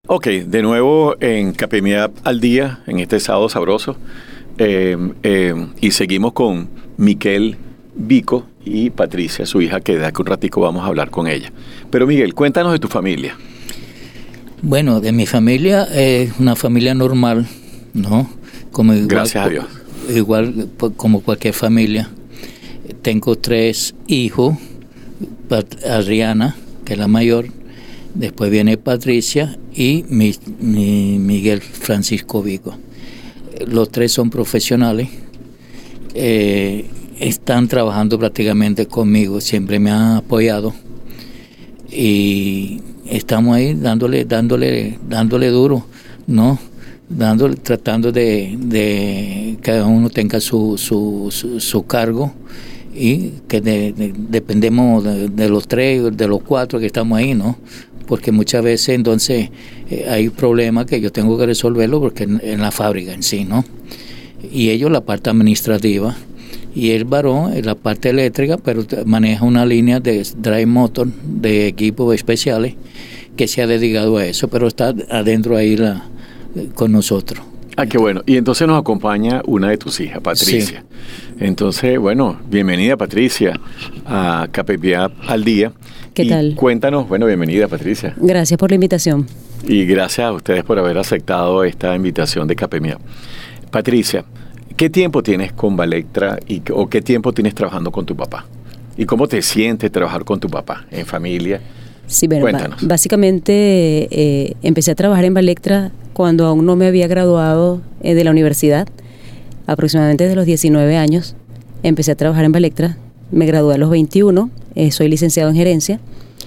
Ok, de nuevo en Capemia al Día, en este sábado sabroso. Y seguimos con Miquel Vico y Patricia, su hija, que de aquí un ratico vamos a hablar con ella. Pero Miguel, cuéntanos de tu familia. Bueno, de mi familia es una familia normal, ¿no? Gracias a Dios. Igual como cualquier familia. Tengo 3 hijos, Adriana, que es la mayor, después viene Patricia y Miguel Francisco Vico. Los 3 son profesionales, están trabajando prácticamente conmigo, siempre me han apoyado y estamos ahí dándole duro, ¿no? Tratando de cada uno tenga su cargo y que dependemos de los 3, de los 4 que estamos ahí, ¿no? Porque muchas veces entonces hay problemas que yo tengo que resolverlo porque en la fábrica en sí, ¿no? Y ellos la parte administrativa y el varón en la parte eléctrica, pero maneja una línea de drive motor de equipos especiales que se ha dedicado a eso, pero está adentro ahí con nosotros. Ah, qué bueno. Y entonces nos acompaña una de tus hijas, Patricia. Sí. Entonces, bueno, bienvenida Patricia a Capemia al Día. ¿Qué tal? Cuéntanos, bueno, bienvenida Patricia. Gracias por la invitación. Y gracias a ustedes por haber aceptado esta invitación de Capemia. Patricia, ¿qué tiempo tienes con Valectra o qué tiempo tienes trabajando con tu papá? ¿Y cómo te sientes trabajar con tu papá en familia? Sí, bueno, cuéntanos. Básicamente empecé a trabajar en Valectra cuando aún no me había graduado de la universidad, aproximadamente desde los 19 años. Empecé a trabajar en Valectra, me gradué a los 21, soy licenciado en gerencia.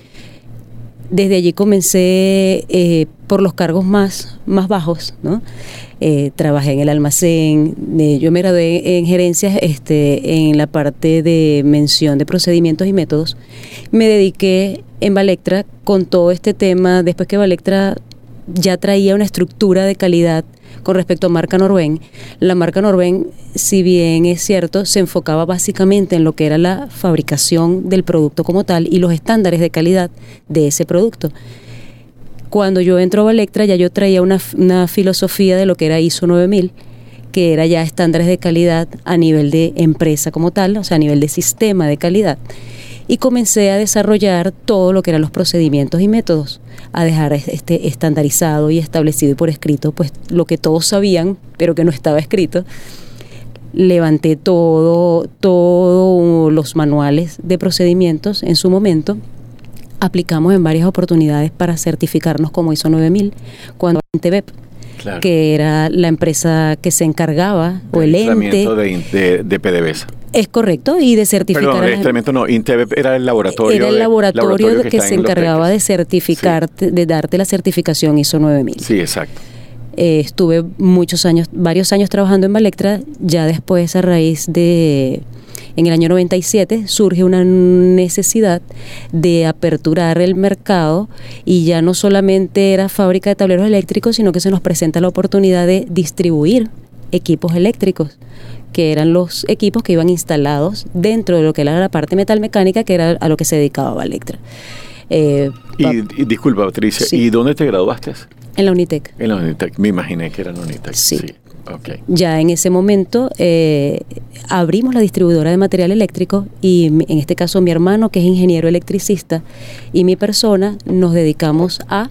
Desde allí comencé por los cargos más bajos, ¿no? Trabajé en el almacén, yo me gradué en gerencias en la parte de mención de procedimientos y métodos. Me dediqué en Valectra con todo este tema, después que Valectra ya traía una estructura de calidad con respecto a marca Norben. La marca Norben, si bien es cierto, se enfocaba básicamente en lo que era la fabricación del producto como tal y los estándares de calidad de ese producto. Cuando yo entro a Valectra ya yo traía una filosofía de lo que era ISO 9000, que era ya estándares de calidad a nivel de empresa como tal, o sea, a nivel de sistema de calidad. Y comencé a desarrollar todo lo que eran los procedimientos y métodos, a dejar estandarizado y establecido y por escrito, pues lo que todos sabían, pero que no estaba escrito. Levanté todos los manuales de procedimientos en su momento. Aplicamos en varias oportunidades para certificarnos como ISO 9000, cuando INTEBEP, claro, que era la empresa que se encargaba, o el ente de PDVSA. Es correcto, y de certificar. Perdón, no, INTEBEP era el laboratorio. Era el laboratorio que se encargaba de certificar, sí, de darte la certificación ISO 9000. Sí, exacto. Estuve varios años trabajando en Valectra. Ya después, a raíz de, en el año 97, surge una necesidad de aperturar el mercado, y ya no solamente era fábrica de tableros eléctricos, sino que se nos presenta la oportunidad de distribuir equipos eléctricos, que eran los equipos que iban instalados dentro de lo que era la parte metalmecánica, que era a lo que se dedicaba Valectra. Y disculpa, Patricia, sí, ¿y dónde te graduaste? En la Unitec. En la Unitec, me imaginé que era en la Unitec. Sí. Okay. Ya en ese momento abrimos la distribuidora de material eléctrico, y en este caso mi hermano, que es ingeniero electricista, y mi persona nos dedicamos a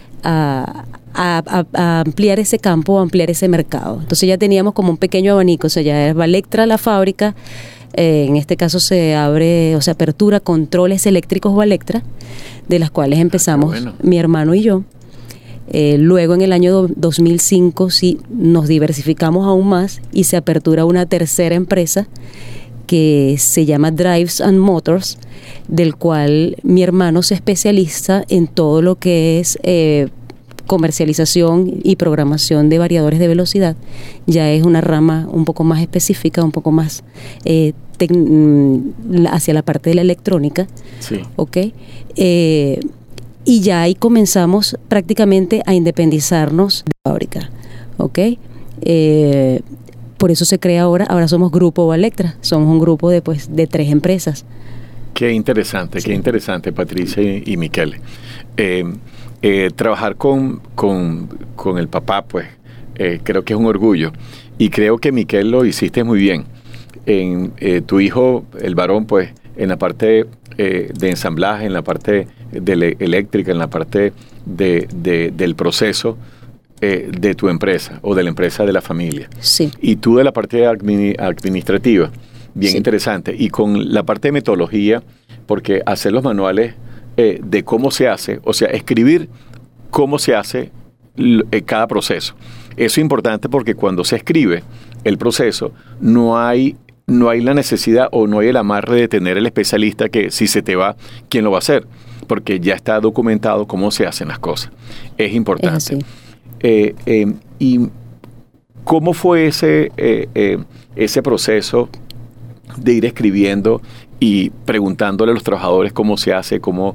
ampliar ese campo, a ampliar ese mercado. Entonces ya teníamos como un pequeño abanico, o sea, ya es Valectra la fábrica, en este caso se abre, o sea, apertura controles eléctricos Valectra, de las cuales empezamos mi hermano y yo. Luego en el año 2005 sí nos diversificamos aún más y se apertura una tercera empresa que se llama Drives and Motors, del cual mi hermano se especializa en todo lo que es comercialización y programación de variadores de velocidad. Ya es una rama un poco más específica, un poco más hacia la parte de la electrónica. Sí. ¿Okay? Y ya ahí comenzamos prácticamente a independizarnos de la fábrica, ¿ok? Por eso se crea ahora somos Grupo Valectra, somos un grupo de 3 empresas. Qué interesante, sí, qué interesante, Patricia y Miquel. trabajar con el papá, pues, creo que es un orgullo. Y creo que, Miquel, lo hiciste muy bien. Tu hijo, el varón, pues, en la parte de ensamblaje, en la parte de eléctrica, en la parte del proceso de tu empresa o de la empresa de la familia. Sí. Y tú de la parte administrativa, bien Sí. interesante. Y con la parte de metodología, porque hacer los manuales de cómo se hace, o sea, escribir cómo se hace cada proceso. Eso es importante porque cuando se escribe el proceso, no hay la necesidad o no hay el amarre de tener el especialista que si se te va, ¿quién lo va a hacer? Porque ya está documentado cómo se hacen las cosas. Es importante. Es así. ¿Y cómo fue ese proceso de ir escribiendo y preguntándole a los trabajadores cómo se hace, cómo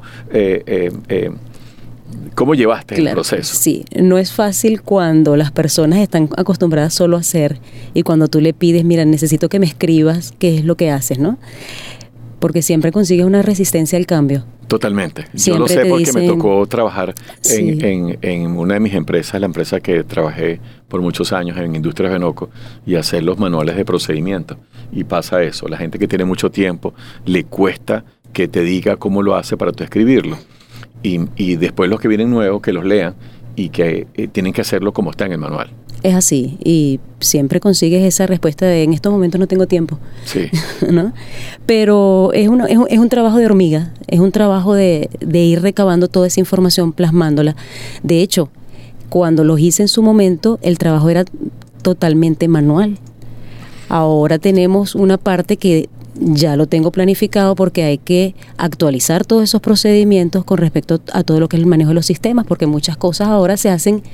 llevaste el proceso? Sí, no es fácil cuando las personas están acostumbradas solo a hacer y cuando tú le pides, mira, necesito que me escribas qué es lo que haces, ¿no? Porque siempre consigues una resistencia al cambio. Totalmente. Yo Siempre lo sé te porque dicen, me tocó trabajar sí, en una de mis empresas, la empresa que trabajé por muchos años en Industrias Benoco, y hacer los manuales de procedimiento. Y pasa eso, la gente que tiene mucho tiempo le cuesta que te diga cómo lo hace para tú escribirlo. Y después los que vienen nuevos que los lean y que tienen que hacerlo como está en el manual. es así y siempre consigues esa respuesta de en estos momentos no tengo tiempo. Sí. ¿No? Pero es un trabajo de hormiga, es un trabajo de ir recabando toda esa información, plasmándola. De hecho, cuando los hice en su momento, el trabajo era totalmente manual. Ahora tenemos una parte que ya lo tengo planificado porque hay que actualizar todos esos procedimientos con respecto a todo lo que es el manejo de los sistemas, porque muchas cosas ahora se hacen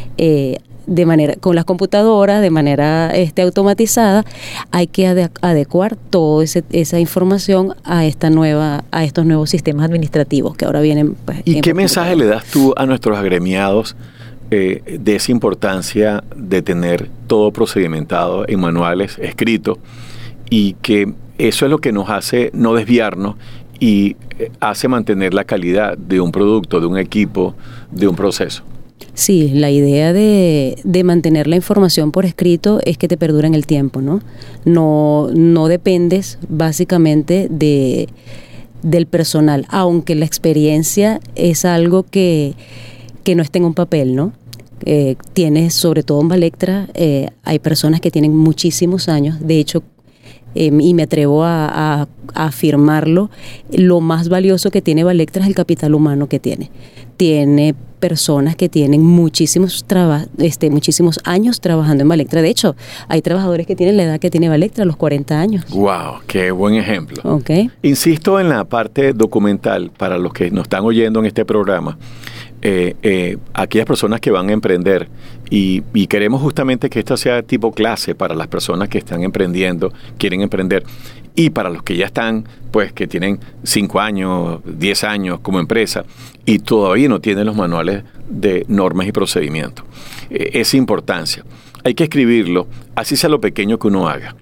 de manera con las computadoras, de manera automatizada. Hay que adecuar toda esa información a estos nuevos sistemas administrativos que ahora vienen. Pues, ¿Y qué mensaje le das tú a nuestros agremiados de esa importancia de tener todo procedimentado en manuales escritos, y que eso es lo que nos hace no desviarnos y hace mantener la calidad de un producto, de un equipo, de un proceso? Sí, la idea de mantener la información por escrito es que te perdura en el tiempo, ¿no? No dependes básicamente del personal, aunque la experiencia es algo que no está en un papel, ¿no? Tienes, sobre todo en Valectra, hay personas que tienen muchísimos años, de hecho, y me atrevo a afirmarlo, lo más valioso que tiene Valectra es el capital humano que tiene. Tiene personas que tienen muchísimos años trabajando en Valectra. De hecho, hay trabajadores que tienen la edad que tiene Valectra, los 40 años. ¡Wow! ¡Qué buen ejemplo! Okay. Insisto en la parte documental para los que nos están oyendo en este programa. Aquellas personas que van a emprender y queremos justamente que esta sea tipo clase para las personas que están emprendiendo, quieren emprender, y para los que ya están, pues que tienen 5 años, 10 años como empresa y todavía no tienen los manuales de normas y procedimientos. Esa importancia. Hay que escribirlo, así sea lo pequeño que uno haga.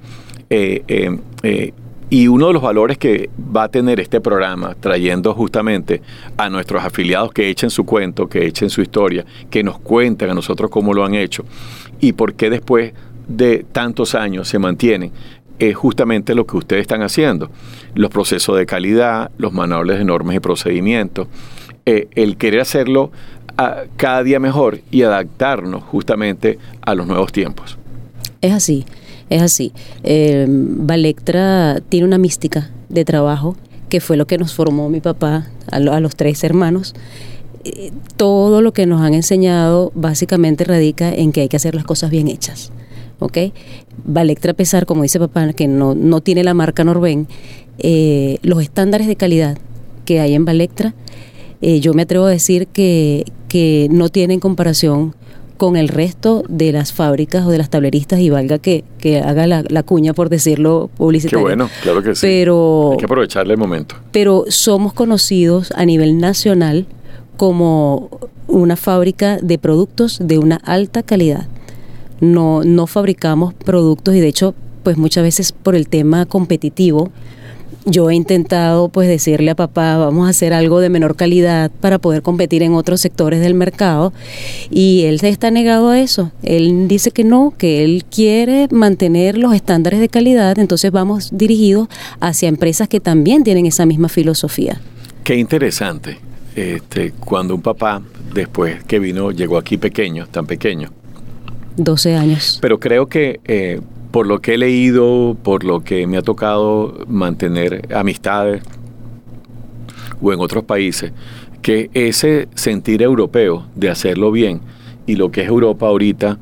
Y uno de los valores que va a tener este programa, trayendo justamente a nuestros afiliados que echen su cuento, que echen su historia, que nos cuenten a nosotros cómo lo han hecho y por qué después de tantos años se mantienen, es justamente lo que ustedes están haciendo. Los procesos de calidad, los manuales de normas y procedimientos, el querer hacerlo cada día mejor y adaptarnos justamente a los nuevos tiempos. Es así. Es así. Valectra tiene una mística de trabajo que fue lo que nos formó mi papá a los 3 hermanos. Todo lo que nos han enseñado básicamente radica en que hay que hacer las cosas bien hechas. ¿Ok? Valectra, a pesar, como dice papá, que no tiene la marca Norben, los estándares de calidad que hay en Valectra, yo me atrevo a decir que no tienen comparación con el resto de las fábricas o de las tableristas, y valga que haga la cuña por decirlo publicitario. Qué bueno, claro que sí. Pero, hay que aprovecharle el momento. Pero somos conocidos a nivel nacional como una fábrica de productos de una alta calidad. No fabricamos productos, y de hecho, pues muchas veces por el tema competitivo, Yo he intentado pues decirle a papá, vamos a hacer algo de menor calidad para poder competir en otros sectores del mercado, y él está negado a eso. Él dice que no, que él quiere mantener los estándares de calidad. Entonces vamos dirigidos hacia empresas que también tienen esa misma filosofía. Qué interesante. Cuando un papá, después que vino, llegó aquí pequeño, tan pequeño. 12 años. Pero creo que por lo que he leído, por lo que me ha tocado mantener amistades o en otros países, que ese sentir europeo de hacerlo bien y lo que es Europa ahorita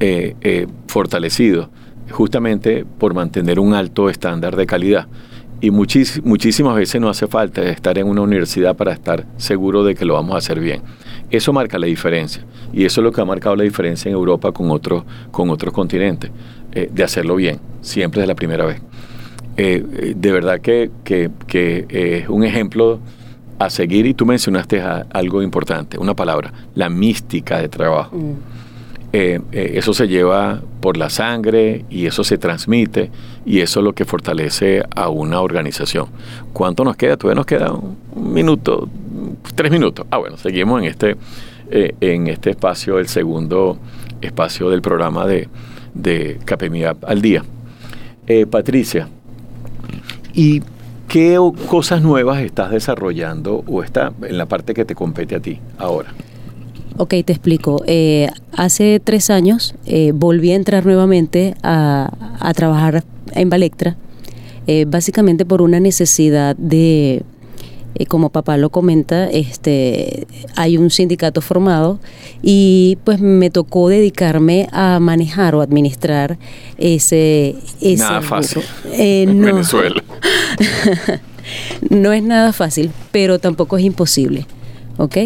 fortalecido justamente por mantener un alto estándar de calidad. Y muchísimas veces no hace falta estar en una universidad para estar seguro de que lo vamos a hacer bien. Eso marca la diferencia. Y eso es lo que ha marcado la diferencia en Europa con otros continentes, de hacerlo bien, siempre es la primera vez. De verdad que es un ejemplo a seguir. Y tú mencionaste algo importante, una palabra, la mística de trabajo. Eso se lleva por la sangre y eso se transmite, y eso es lo que fortalece a una organización. ¿Cuánto nos queda? Todavía nos queda un minuto, 3 minutos. Bueno, seguimos en este espacio, el segundo espacio del programa de KPMG al día. Patricia, ¿y qué cosas nuevas estás desarrollando o está en la parte que te compete a ti ahora? Ok, te explico. Hace 3 años volví a entrar nuevamente a trabajar en Valectra, básicamente por una necesidad de, como papá lo comenta, hay un sindicato formado y pues me tocó dedicarme a manejar o administrar ese nada fácil no. en Venezuela. No es nada fácil, pero tampoco es imposible. ¿Ok?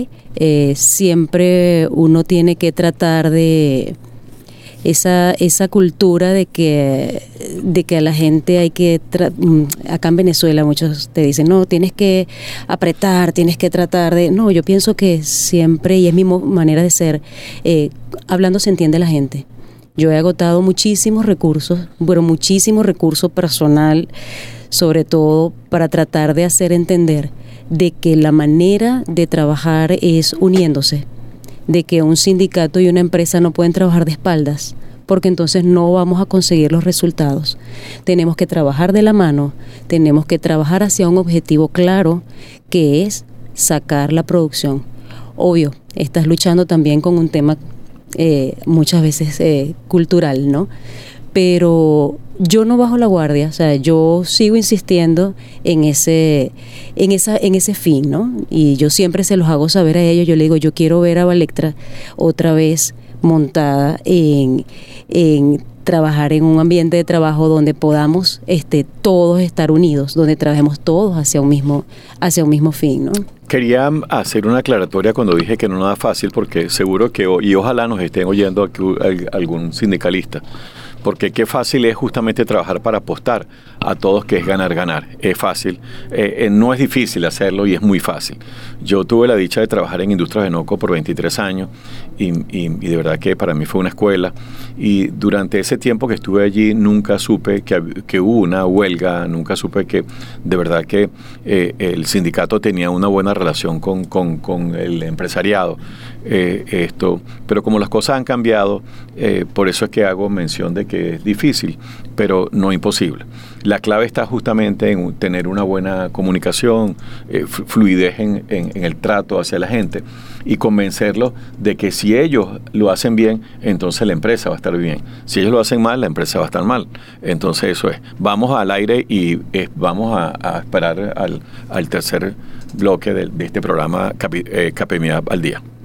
Siempre uno tiene que tratar de esa cultura de que a la gente hay que acá en Venezuela muchos te dicen, no, tienes que apretar, tienes que tratar de... No, yo pienso que siempre, y es mi manera de ser, hablando se entiende la gente. Yo he agotado muchísimos recursos, muchísimo recurso personal, sobre todo para tratar de hacer entender de que la manera de trabajar es uniéndose, de que un sindicato y una empresa no pueden trabajar de espaldas, porque entonces no vamos a conseguir los resultados. Tenemos que trabajar de la mano, tenemos que trabajar hacia un objetivo claro, que es sacar la producción. Obvio, estás luchando también con un tema muchas veces cultural, ¿no? Pero yo no bajo la guardia, o sea, yo sigo insistiendo en ese fin, ¿no? Y yo siempre se los hago saber a ellos. Yo le digo, yo quiero ver a Valectra otra vez montada en trabajar en un ambiente de trabajo donde podamos todos estar unidos, donde trabajemos todos hacia un mismo fin, ¿no? Quería hacer una aclaratoria cuando dije que no es nada fácil, porque seguro que, y ojalá nos estén oyendo aquí algún sindicalista, porque qué fácil es justamente trabajar para apostar a todos, que es ganar. Es fácil, no es difícil hacerlo y es muy fácil. Yo tuve la dicha de trabajar en Industrias Enoco por 23 años y de verdad que para mí fue una escuela, y durante ese tiempo que estuve allí nunca supe que hubo una huelga, nunca supe que de verdad que el sindicato tenía una buena relación con el empresariado. Pero como las cosas han cambiado, por eso es que hago mención de que es difícil, pero no imposible. La clave está justamente en tener una buena comunicación, fluidez en el trato hacia la gente, y convencerlos de que si ellos lo hacen bien, entonces la empresa va a estar bien. Si ellos lo hacen mal, la empresa va a estar mal. Entonces eso es. Vamos al aire y vamos a esperar al tercer bloque de este programa KPMG al día.